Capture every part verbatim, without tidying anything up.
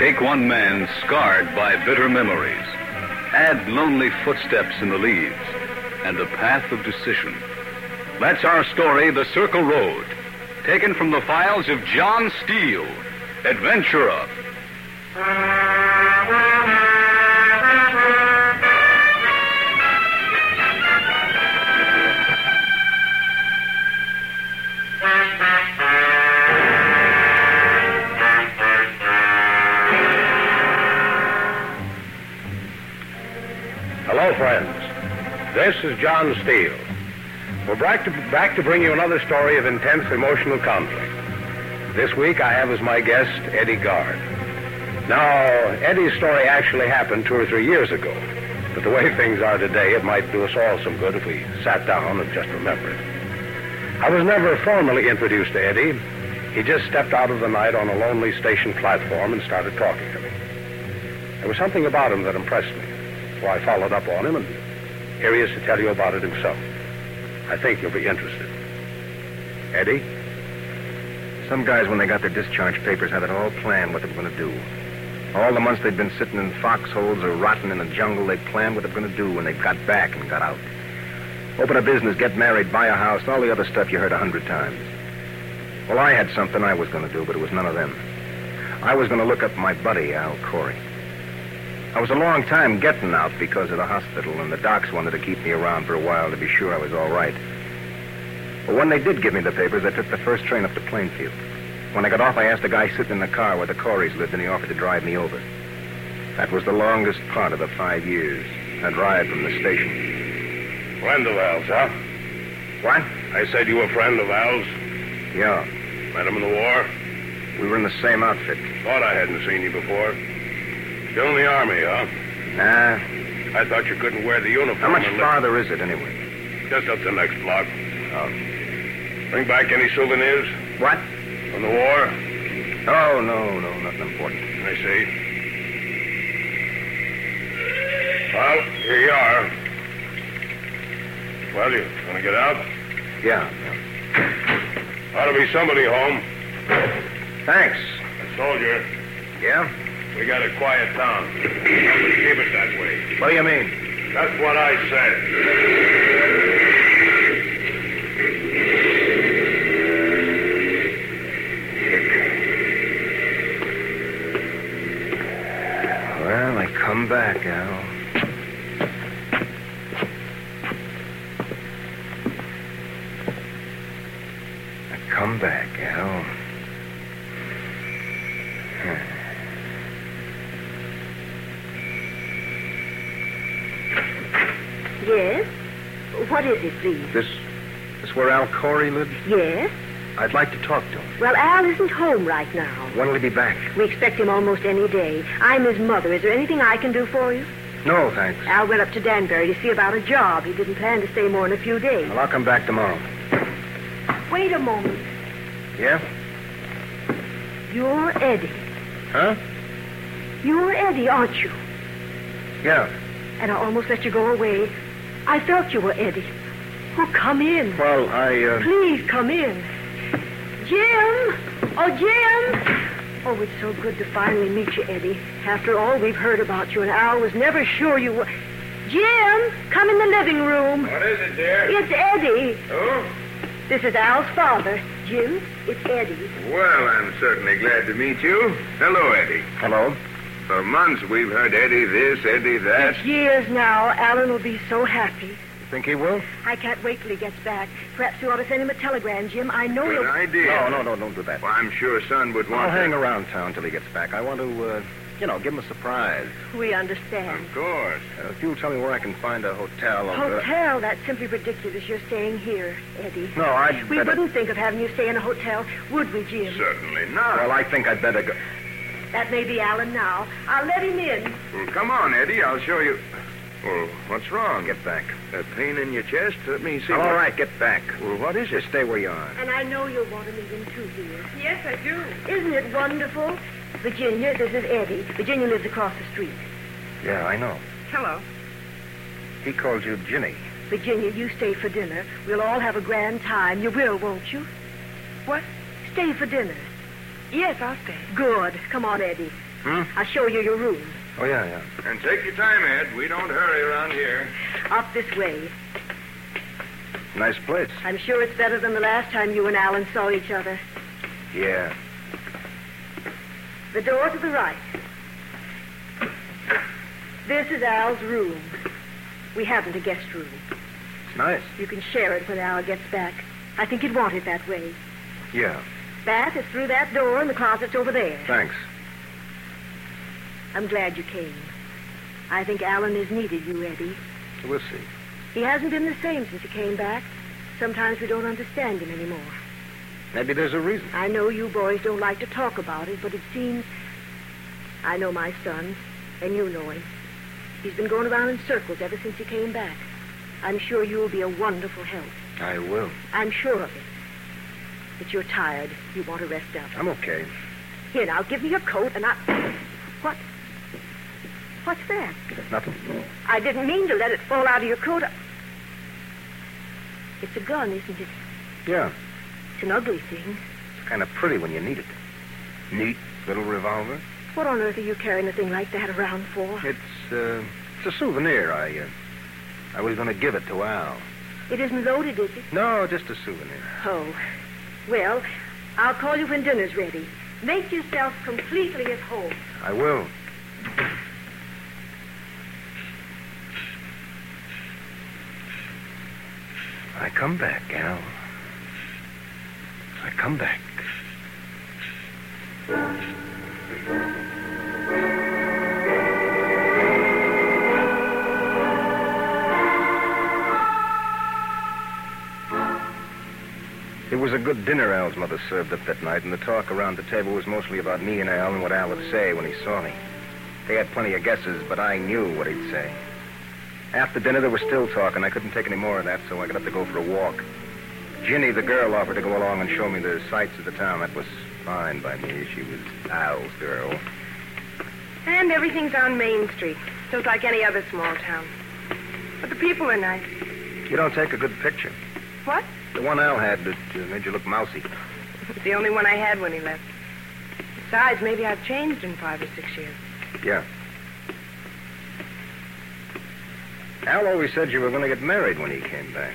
Take one man scarred by bitter memories. Add lonely footsteps in the leaves and a path of decision. That's our story, The Circle Road, taken from the files of John Steele, adventurer. Hello, friends. This is John Steele. We're back to, back to bring you another story of intense emotional conflict. This week I have as my guest Eddie Guard. Now, Eddie's story actually happened two or three years ago, but the way things are today, it might do us all some good if we sat down and just remembered. I was never formally introduced to Eddie. He just stepped out of the night on a lonely station platform and started talking to me. There was something about him that impressed me. So I followed up on him, and here he is to tell you about it himself. I think you'll be interested. Eddie? Some guys, when they got their discharge papers, had it all planned what they were going to do. All the months they'd been sitting in foxholes or rotting in the jungle, they planned what they were going to do when they got back and got out. Open a business, get married, buy a house, and all the other stuff you heard a hundred times. Well, I had something I was going to do, but it was none of them. I was going to look up my buddy, Al Corey. I was a long time getting out because of the hospital, and the docs wanted to keep me around for a while to be sure I was all right. But when they did give me the papers, I took the first train up to Plainfield. When I got off, I asked the guy sitting in the car where the Coreys lived, and he offered to drive me over. That was the longest part of the five years, that ride from the station. Friend of Al's, huh? What? I said you were a friend of Al's. Yeah. Met him in the war? We were in the same outfit. Thought I hadn't seen you before. Still in the Army, huh? Nah. I thought you couldn't wear the uniform. How much unless... farther is it, anyway? Just up the next block. Oh. Bring back any souvenirs? What? From the war? Oh, no, no, nothing important. I see. Well, here you are. Well, you want to get out? Yeah, yeah. Ought to be somebody home. Thanks. A soldier. Yeah? We got a quiet town. Keep it that way. What do you mean? That's what I said. Well, I come back, Al. I come back, Al. Yes? What is it, please? This, this where Al Corey lives? Yes? I'd like to talk to him. Well, Al isn't home right now. When will he be back? We expect him almost any day. I'm his mother. Is there anything I can do for you? No, thanks. Al went up to Danbury to see about a job. He didn't plan to stay more than a few days. Well, I'll come back tomorrow. Wait a moment. Yeah? You're Eddie. Huh? You're Eddie, aren't you? Yeah. And I almost let you go away. I felt you were Eddie. Oh, come in. Well, I, uh... Please, come in. Jim! Oh, Jim! Oh, it's so good to finally meet you, Eddie. After all we've heard about you, and Al was never sure you were... Jim, come in the living room. What is it, dear? It's Eddie. Who? This is Al's father. Jim, it's Eddie. Well, I'm certainly glad to meet you. Hello, Eddie. Hello. For months we've heard Eddie this, Eddie that. It's years now. Alan will be so happy. You think he will? I can't wait till he gets back. Perhaps you ought to send him a telegram, Jim. I know Good you'll... idea. No, no, no, don't do that. Well, I'm sure son would want I'll to... hang around town till he gets back. I want to, uh, you know, give him a surprise. We understand. Of course. Uh, if you'll tell me where I can find a hotel... I'll, uh, Hotel? That's simply ridiculous. You're staying here, Eddie. No, I'd We better... wouldn't think of having you stay in a hotel, would we, Jim? Certainly not. Well, I think I'd better go... That may be Alan now. I'll let him in. Well, come on, Eddie. I'll show you... Well, what's wrong? Get back. A pain in your chest? Let me see. All what... right, get back. Well, what is it? Just stay where you are. And I know you'll want to meet him, too, dear. Yes, I do. Isn't it wonderful? Virginia, this is Eddie. Virginia lives across the street. Yeah, I know. Hello. He called you Ginny. Virginia, you stay for dinner. We'll all have a grand time. You will, won't you? What? Stay for dinner. Yes, I'll stay. Good. Come on, Eddie. Hmm? I'll show you your room. Oh, yeah, yeah. And take your time, Ed. We don't hurry around here. Up this way. Nice place. I'm sure it's better than the last time you and Alan saw each other. Yeah. The door to the right. This is Al's room. We haven't a guest room. It's nice. You can share it when Al gets back. I think you'd want it that way. Yeah. Bath is through that door and the closet's over there. Thanks. I'm glad you came. I think Alan has needed you, Eddie. We'll see. He hasn't been the same since he came back. Sometimes we don't understand him anymore. Maybe there's a reason. I know you boys don't like to talk about it, but it seems... I know my son, and you know him. He's been going around in circles ever since he came back. I'm sure you'll be a wonderful help. I will. I'm sure of it. But you're tired. You want to rest up. I'm okay. Here, now, give me your coat, and I... What? What's that? Nothing. I didn't mean to let it fall out of your coat. It's a gun, isn't it? Yeah. It's an ugly thing. It's kind of pretty when you need it. Neat little revolver. What on earth are you carrying a thing like that around for? It's, uh, it's a souvenir. I, uh, I was going to give it to Al. It isn't loaded, is it? No, just a souvenir. Oh. Well, I'll call you when dinner's ready. Make yourself completely at home. I will. I come back, Al. I come back. It was a good dinner Al's mother served up that night, and the talk around the table was mostly about me and Al and what Al would say when he saw me. They had plenty of guesses, but I knew what he'd say. After dinner, there was still talk, and I couldn't take any more of that, so I got up to go for a walk. Ginny, the girl, offered to go along and show me the sights of the town. That was fine by me. She was Al's girl. And everything's on Main Street, just like any other small town. But the people are nice. You don't take a good picture. What? The one Al had that uh, made you look mousy. It's the only one I had when he left. Besides, maybe I've changed in five or six years. Yeah. Al always said you were going to get married when he came back.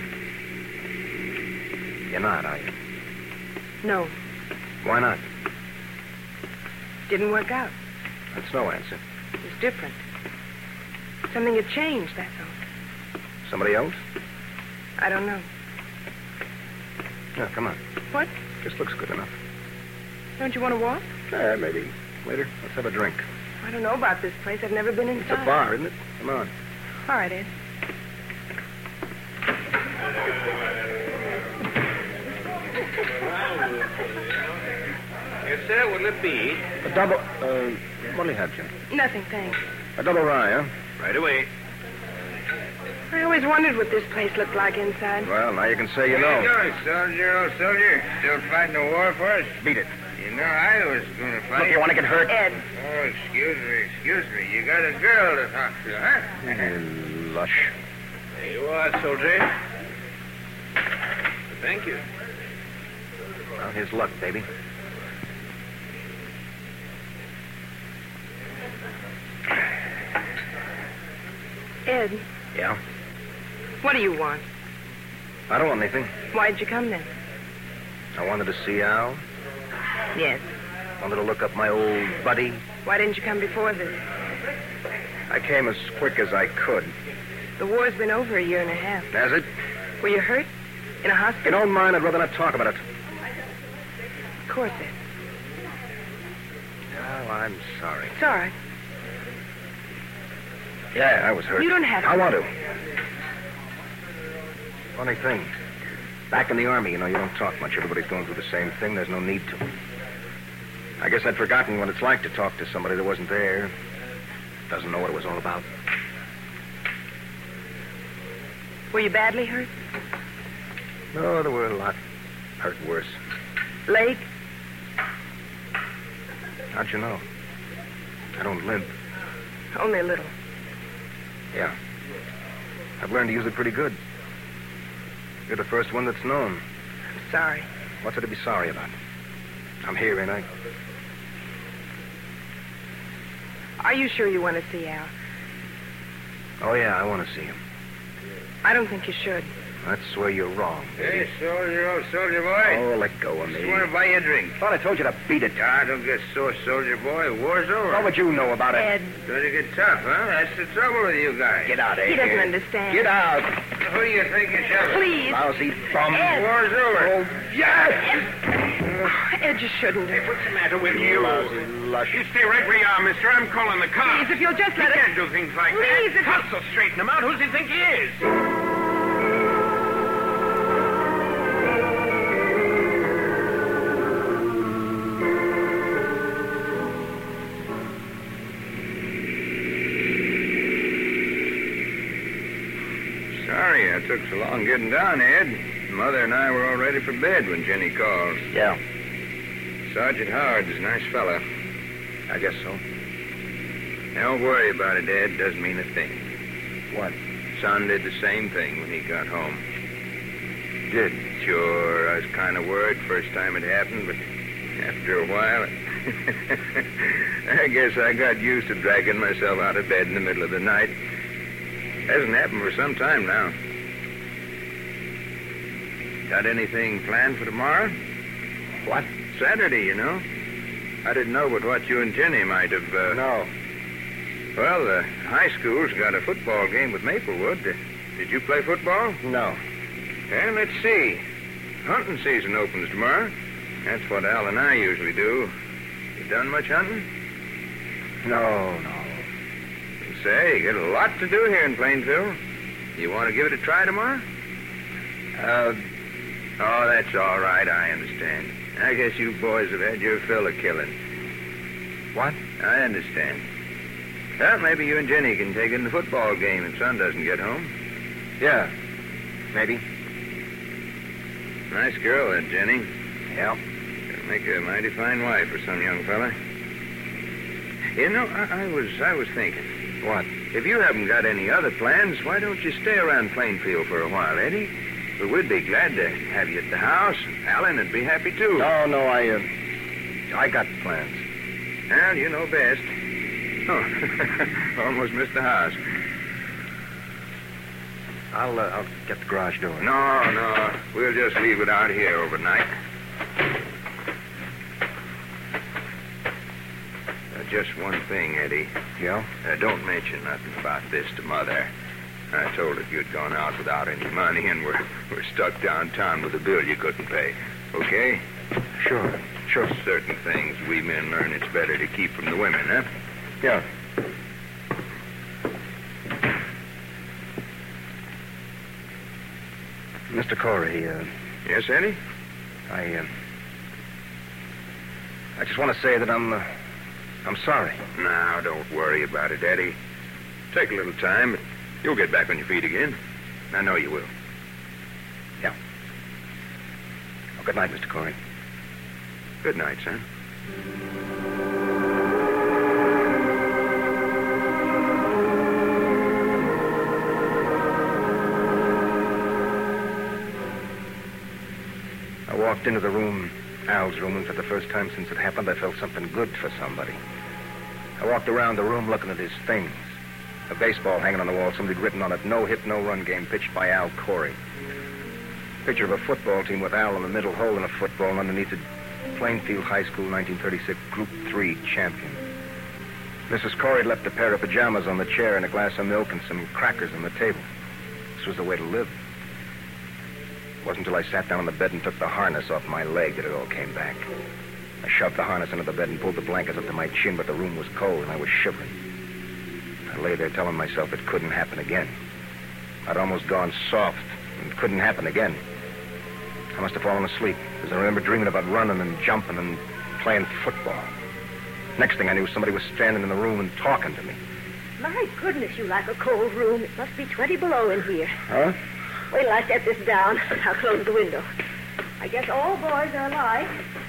You're not, are you? No, Why not? didn't work out. That's no answer. It was different. Something had changed, that's all. Somebody else? I don't know. Yeah, come on. What? This looks good enough. Don't you want to walk? Yeah, maybe. Later, let's have a drink. I don't know about this place. I've never been It's inside. a bar, isn't it? Come on. All right, Ed. Yes, sir. What'll it be? A double, uh, what'll you have, Jim? Nothing, thanks. A double rye, huh? Right away. I always wondered what this place looked like inside. Well, now you can say you How you know. doing, soldier, old soldier? Still fighting the war for us? Beat it. You know, I was going to fight. Look, you want to get hurt? Ed, Oh, excuse me, excuse me. You got a girl to talk to, huh? You lush. There you are, soldier. Thank you. Well, here's luck, baby. Ed, Yeah? what do you want? I don't want anything. Why'd you come then? I wanted to see Al. Yes. Wanted to look up my old buddy. Why didn't you come before this? I came as quick as I could. The war's been over a year and a half. Has it? Were you hurt? In a If you hospital? don't mind, I'd rather not talk about it. Of course, Ed. Oh, I'm sorry. It's all right. Yeah, I was hurt. You don't have to. I want to. Funny thing. Back in the Army, you know, you don't talk much. Everybody's going through the same thing. There's no need to. I guess I'd forgotten what it's like to talk to somebody that wasn't there. Doesn't know what it was all about. Were you badly hurt? No, there were a lot hurt worse. Leg? How'd you know? I don't limp. Only a little. Yeah. I've learned to use it pretty good. You're the first one that's known. I'm sorry. What's there to be sorry about? I'm here, ain't I? Are you sure you want to see Al? Oh, yeah, I want to see him. I don't think you should. That's where you're wrong. Hey, soldier, old soldier boy. Oh, let go of me. Just want to buy you a drink. Thought I told you to beat it. Ah, don't get sore, soldier boy. War's over. What would you know about it? Ed, Going to get tough, huh? That's the trouble with you guys. Get out of he here. doesn't understand. Get out. Who do you think you're shoving? Please. Lousy bum. Ed. War's over. Oh, yes! Ed, you shouldn't. What's the matter with you? Lousy lush. You stay right where you are, mister. I'm calling the cops. Please, if you'll just You let us... can't do things like Please, if- that. Cops will straighten him out. Who does he think he is? Sorry I took so long getting down, Ed. Mother and I were all ready for bed when Jenny called. Yeah, Sergeant Howard's a nice fella. I guess so. Don't worry about it, Ed. Doesn't mean a thing. What? Son did the same thing when he got home. Did? Sure, I was kind of worried first time it happened, but after a while, I guess I got used to dragging myself out of bed in the middle of the night. Hasn't happened for some time now. Got anything planned for tomorrow? What? Saturday, you know. I didn't know but what you and Jenny might have... Uh... No. Well, the high school's got a football game with Maplewood. Uh, did you play football? No. Well, let's see. Hunting season opens tomorrow. That's what Al and I usually do. You done much hunting? No, no. Say, you got a lot to do here in Plainville. You want to give it a try tomorrow? Uh, Oh, that's all right. I understand. I guess you boys have had your fill of killing. what? I understand. Well, maybe you and Jenny can take in the football game if Son doesn't get home. Yeah, maybe. Nice girl, that Jenny. Yeah. Gonna make a mighty fine wife for some young fella. You know, I, I was I was thinking. What? If you haven't got any other plans, why don't you stay around Plainfield for a while, Eddie? But we'd be glad to have you at the house. Alan would be happy, too. No, no, I, uh, I got plans. Well, you know best. Oh, almost missed the house. I'll, uh, I'll get the garage door. No, no. We'll just leave it out here overnight. Uh, just one thing, Eddie. Yeah? Uh, don't mention nothing about this to Mother. I told her you'd gone out without any money and we're, we're stuck downtown with a bill you couldn't pay. Okay? Sure, sure. Certain things we men learn it's better to keep from the women, huh? Yeah. Mister Corey, uh, Yes, Eddie? I, uh, I just want to say that I'm, uh, I'm sorry. Now, don't worry about it, Eddie. Take a little time, but you'll get back on your feet again. I know you will. Yeah. Oh, good night, Mister Corey. Good night, son. I walked into the room, Al's room, and for the first time since it happened, I felt something good for somebody. I walked around the room looking at his things. A baseball hanging on the wall, somebody written on it, no hit, no run game, pitched by Al Corey. Picture of a football team with Al in the middle, holding a football, and underneath it, Plainfield High School, nineteen thirty-six, Group three champion. Missus Corey had left a pair of pajamas on the chair and a glass of milk and some crackers on the table. This was the way to live. It wasn't until I sat down on the bed and took the harness off my leg that it all came back. I shoved the harness into the bed and pulled the blankets up to my chin, but the room was cold and I was shivering. I lay there telling myself it couldn't happen again. I'd almost gone soft, and it couldn't happen again. I must have fallen asleep, because I remember dreaming about running and jumping and playing football. Next thing I knew, somebody was standing in the room and talking to me. My goodness, you like a cold room. It must be twenty below in here. Huh? Wait till I set this down. I'll close the window. I guess all boys are alike.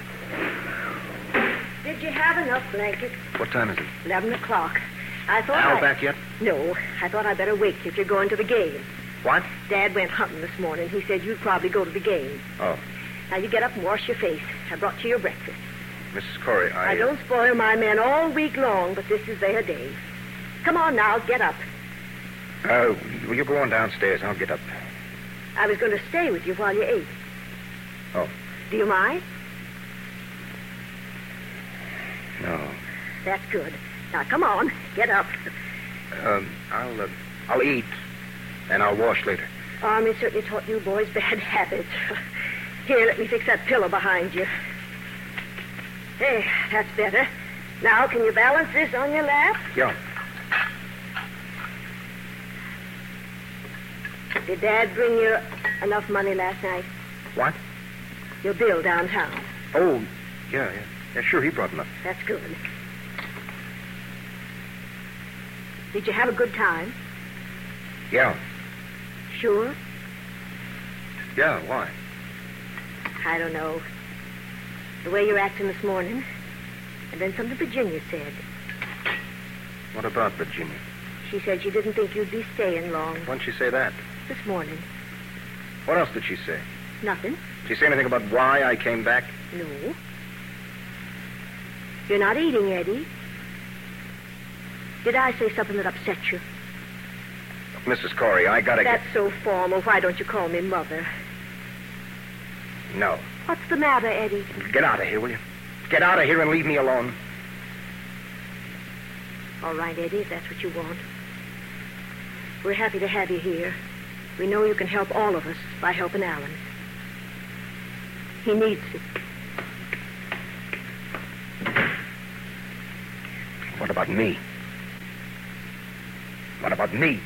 Did you have enough blankets? What time is it? Eleven o'clock. I thought Al I... back yet? No, I thought I'd better wait if you're going to the game. What? Dad went hunting this morning. He said you'd probably go to the game. Oh. Now you get up and wash your face. I brought you your breakfast. Missus Corey, I... I don't spoil my men all week long, but this is their day. Come on now, get up. Uh, will you go on downstairs? I'll get up. I was going to stay with you while you ate. Oh. Do you mind? No. That's good. Now, come on, get up. Um, I'll, uh, I'll eat, and I'll wash later. Army certainly taught you boys bad habits. Here, let me fix that pillow behind you. Hey, that's better. Now, can you balance this on your lap? Yeah. Did Dad bring you enough money last night? What? Your bill downtown. Oh, yeah, yeah. Yeah, sure, he brought enough. That's good. Did you have a good time? Yeah. Sure? Yeah, why? I don't know. The way you're acting this morning. And then something Virginia said. What about Virginia? She said she didn't think you'd be staying long. When'd she say that? This morning. What else did she say? Nothing. Did she say anything about why I came back? No. You're not eating, Eddie. Did I say something that upset you? Missus Corey, I gotta That's get... so formal. Why don't you call me Mother? No. What's the matter, Eddie? Get out of here, will you? Get out of here and leave me alone. All right, Eddie, if that's what you want. We're happy to have you here. We know you can help all of us by helping Alan. He needs it. What about me? What about me?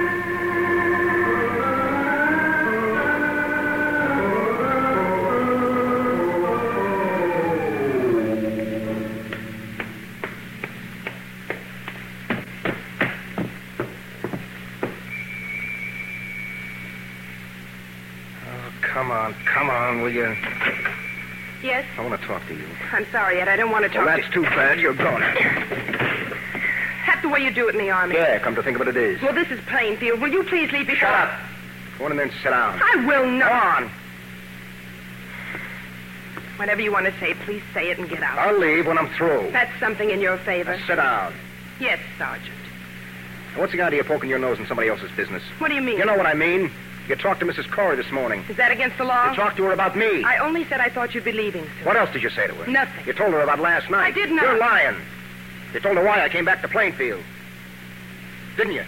Come on, come on, will you? Yes? I want to talk to you. I'm sorry, Ed. I don't want to talk Well, that's to... too bad. You're going. That's the way you do it in the Army. Yeah, come to think of it, it is. Well, this is Plainfield. Will you please leave before... Shut up. Go on and then sit down. I will not. Go on. Whatever you want to say, please say it and get out. I'll leave when I'm through. That's something in your favor. Now sit down. Yes, Sergeant. Now, what's the idea of poking your nose in somebody else's business? What do you mean? You know what I mean. You talked to Missus Corey this morning. Is that against the law? You talked to her about me. I only said I thought you'd be leaving soon. What else did you say to her? Nothing. You told her about last night. I did not. You're lying. You told her why I came back to Plainfield. Didn't you?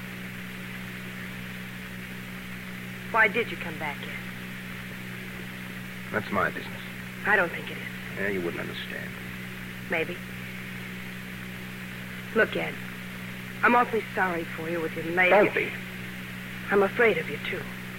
Why did you come back, Ed? That's my business. I don't think it is. Yeah, you wouldn't understand. Maybe. Look, Ed. I'm awfully sorry for you with your leg. Don't be. I'm afraid of you, too.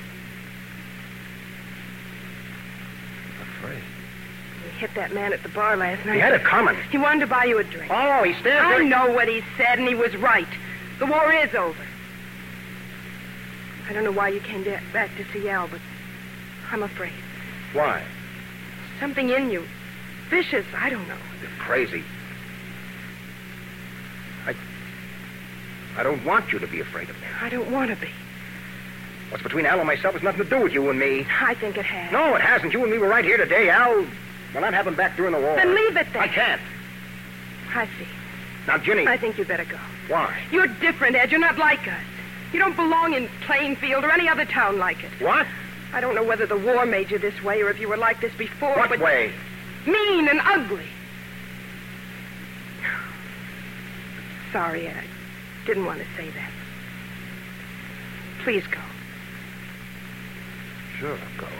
Afraid? You hit that man at the bar last night. He had it coming. He wanted to buy you a drink. Oh, he stands I there. know what he said, and he was right. The war is over. I don't know why you came da- back to see Al, but I'm afraid. Why? Something in you. Vicious, I don't know. You're crazy. I... I don't want you to be afraid of me. I don't want to be. What's between Al and myself has nothing to do with you and me. I think it has. No, it hasn't. You and me were right here today, Al. Well, that happened back during the war. Then leave it there. I can't. I see. Now, Ginny. I think you'd better go. Why? You're different, Ed. You're not like us. You don't belong in Plainfield or any other town like it. What? I don't know whether the war made you this way or if you were like this before, What but... way? Mean and ugly. Sorry, Ed. I didn't want to say that. Please go. Sure, I'll go.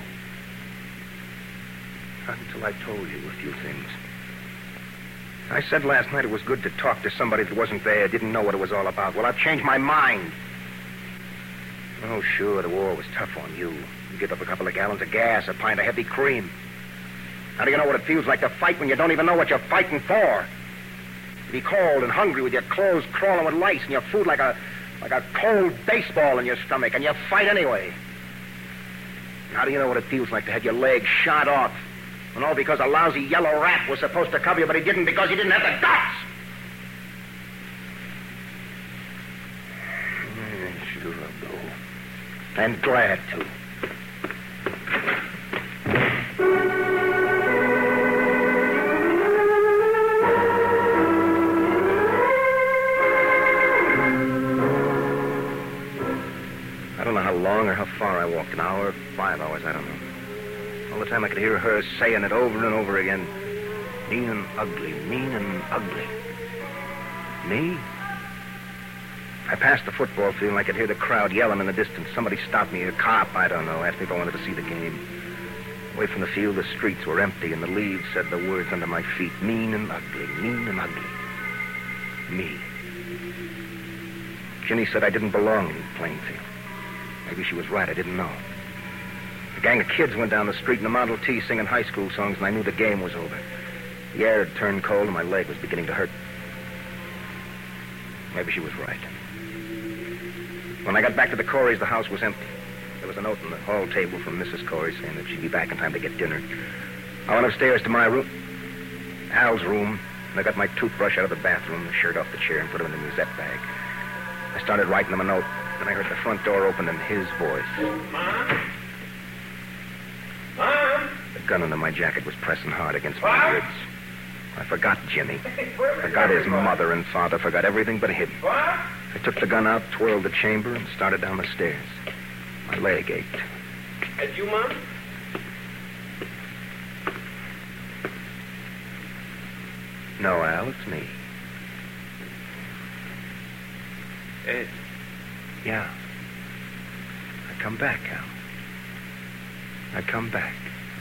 Not until I told you a few things. I said last night it was good to talk to somebody that wasn't there, didn't know what it was all about. Well, I've changed my mind. Oh, sure, the war was tough on you. You give up a couple of gallons of gas, a pint of heavy cream. How do you know what it feels like to fight when you don't even know what you're fighting for? To be cold and hungry with your clothes crawling with lice and your food like a like a cold baseball in your stomach, and you fight anyway. How do you know what it feels like to have your leg shot off? And all because a lousy yellow rat was supposed to cover you, but he didn't because he didn't have the guts! Yeah, sure, I'll go. And glad to. an hour, five hours, I don't know. All the time I could hear her saying it over and over again. Mean and ugly, mean and ugly. Me? I passed the football field and I could hear the crowd yelling in the distance. Somebody stopped me, a cop, I don't know, asked me if I wanted to see the game. Away from the field, the streets were empty and the leaves said the words under my feet. Mean and ugly, mean and ugly. Me. Ginny said I didn't belong in Plainfield. Maybe she was right, I didn't know. A gang of kids went down the street in a Model T singing high school songs and I knew the game was over. The air had turned cold and my leg was beginning to hurt. Maybe she was right. When I got back to the Coreys, the house was empty. There was a note on the hall table from Missus Corey saying that she'd be back in time to get dinner. I went upstairs to my room, Al's room, and I got my toothbrush out of the bathroom, the shirt off the chair, and put it in the musette bag. I started writing him a note, then I heard the front door open and his voice. Mom? Mom? The gun under my jacket was pressing hard against my ribs. I forgot Jimmy. Forgot his mother and father. Forgot everything but him. What? I took the gun out, twirled the chamber, and started down the stairs. My leg ached. That's you, Mom? No, Al, it's me. Ed. Yeah. I come back, Al. I come back.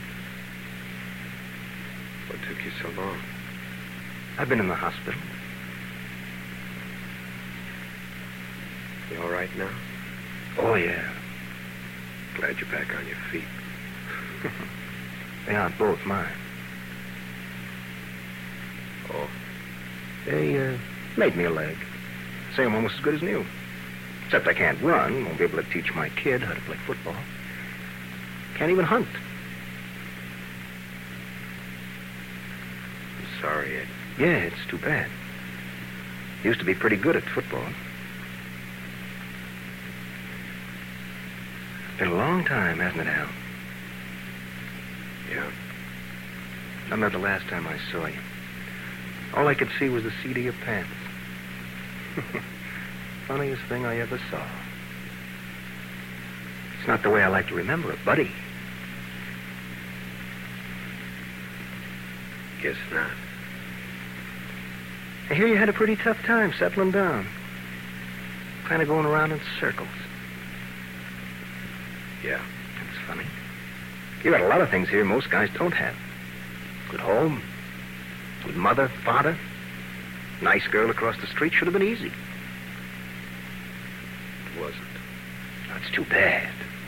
What took you so long? I've been in the hospital. You all right now? Oh, yeah. Glad you're back on your feet. They aren't both mine. Oh. They, uh, made me a leg. Same almost as good as new. Except I can't run. Won't be able to teach my kid how to play football. Can't even hunt. I'm sorry, Ed. Yeah, it's too bad. Used to be pretty good at football. It's been a long time, hasn't it, Al? Yeah. I remember the last time I saw you. All I could see was the seat of your pants. Funniest thing I ever saw. It's not the way I like to remember it, buddy. Guess not. I hear you had a pretty tough time settling down. Kind of going around in circles. Yeah. That's funny. You got a lot of things here most guys don't have. Good home. Good mother, father. Nice girl across the street. Should have been easy. It wasn't. That's too bad.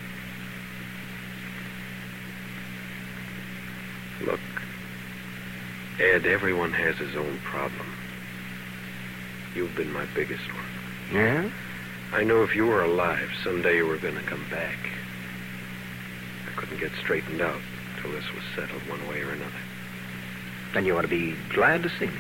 Look, Ed, everyone has his own problem. You've been my biggest one. Yeah? I know if you were alive, someday you were going to come back. I couldn't get straightened out till this was settled one way or another. Then you ought to be glad to see me.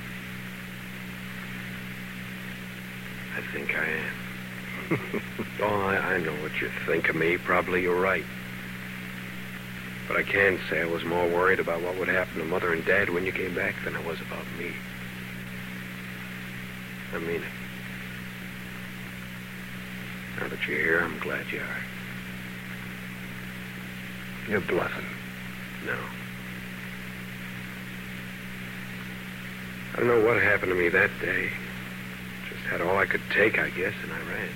I think I am. Oh, I, I know what you think of me. Probably you're right. But I can say I was more worried about what would happen to Mother and Dad when you came back than I was about me. I mean it. Now that you're here, I'm glad you are. You're bluffing. No. I don't know what happened to me that day. Just had all I could take, I guess, and I ran.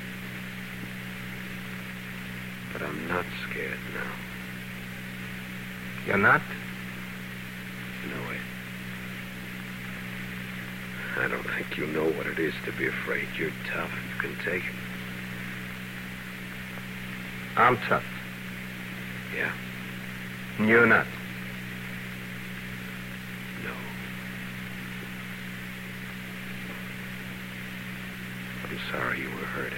But I'm not scared now. You're not? No way. I don't think you know what it is to be afraid. You're tough. You can take it. I'm tough. Yeah. And you're not. No. I'm sorry you were hurt, Ed.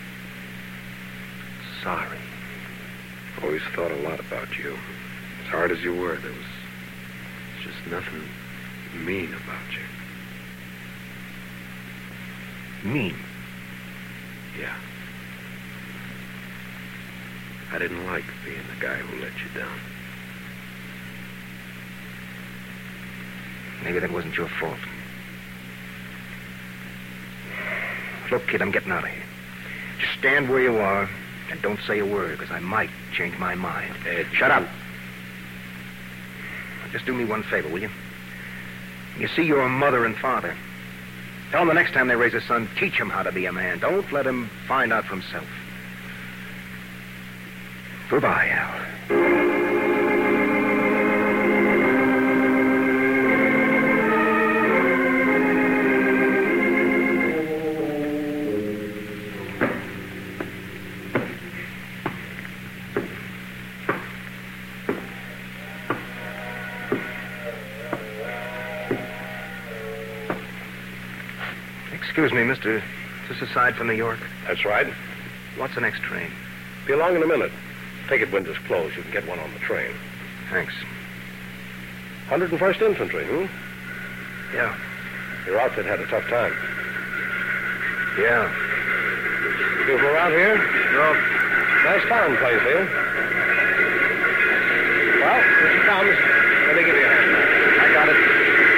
Sorry. Always thought a lot about you. As hard as you were, there was just nothing mean about you. Mean? Yeah. I didn't like being the guy who let you down. Maybe that wasn't your fault. Look, kid, I'm getting out of here. Just stand where you are. And don't say a word, because I might change my mind. Ed, Shut up. Just do me one favor, will you? You see your mother and father. Tell them the next time they raise a son, teach him how to be a man. Don't let him find out for himself. Goodbye, Al. Excuse me, mister. Is this aside from New York? That's right. What's the next train? Be along in a minute. Ticket window's closed. You can get one on the train. Thanks. one hundred first Infantry, hmm? Yeah. Your outfit had a tough time. Yeah. You from around here? No. Nice town, Plainfield. Well, here she comes. Let me give you a hand. I got it.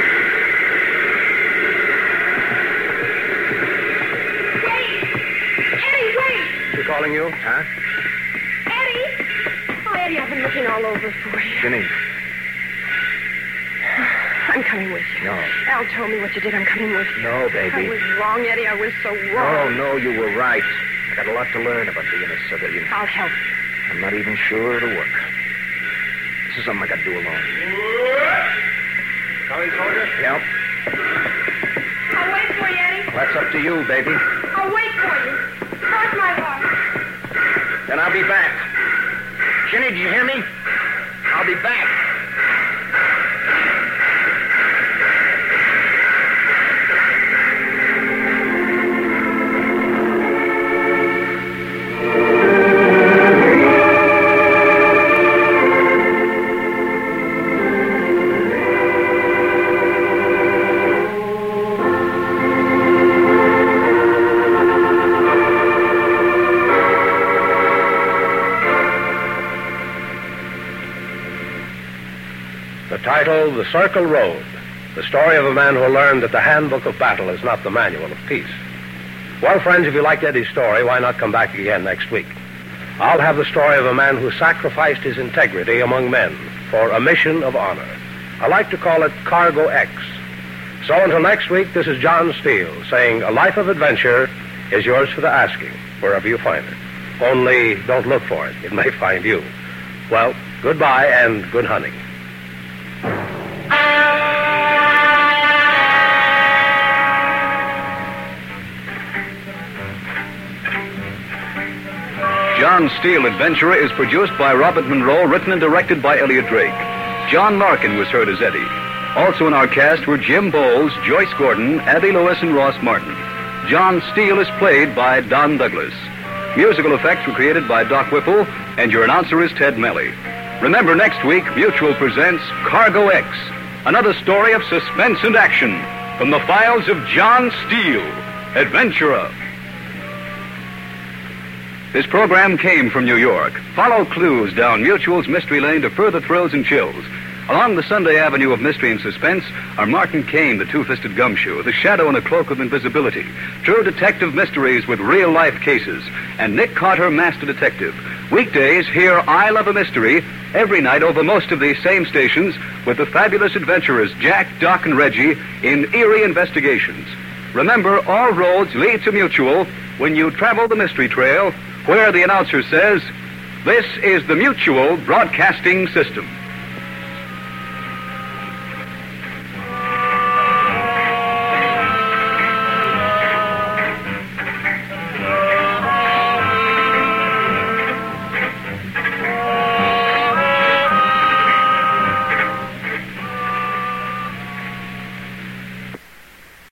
Calling you? Huh? Eddie! Oh, Eddie, I've been looking all over for you. Ginny. I'm coming with you. No. Al told me what you did. I'm coming with you. No, baby. I was wrong, Eddie. I was so No, wrong. no, you were right. I got a lot to learn about being a civilian. I'll help you. I'm not even sure it'll work. This is something I got to do alone. Coming, soldier? Yep. I'll wait for you, Eddie. That's up to you, baby. I'll wait for you. Cross my heart. Then I'll be back. Ginny, did you hear me? I'll be back. Title, The Circle Road, the story of a man who learned that the handbook of battle is not the manual of peace. Well, friends, if you liked Eddie's story, why not come back again next week? I'll have the story of a man who sacrificed his integrity among men for a mission of honor. I like to call it Cargo X. So until next week, this is John Steele saying a life of adventure is yours for the asking, wherever you find it. Only don't look for it. It may find you. Well, goodbye and good hunting. John Steele Adventurer is produced by Robert Monroe, written and directed by Elliot Drake. John Larkin was heard as Eddie. Also in our cast were Jim Bowles, Joyce Gordon, Abby Lewis, and Ross Martin. John Steele is played by Don Douglas. Musical effects were created by Doc Whipple, and your announcer is Ted Melly. Remember, next week, Mutual presents Cargo X, another story of suspense and action from the files of John Steele, Adventurer. This program came from New York. Follow clues down Mutual's Mystery Lane to further thrills and chills. Along the Sunday Avenue of mystery and suspense are Martin Kane, the two-fisted gumshoe, the shadow in a cloak of invisibility, true detective mysteries with real-life cases, and Nick Carter, master detective. Weekdays, hear I Love a Mystery every night over most of these same stations with the fabulous adventurers Jack, Doc, and Reggie in eerie investigations. Remember, all roads lead to Mutual when you travel the Mystery Trail, where the announcer says, "This is the Mutual Broadcasting System."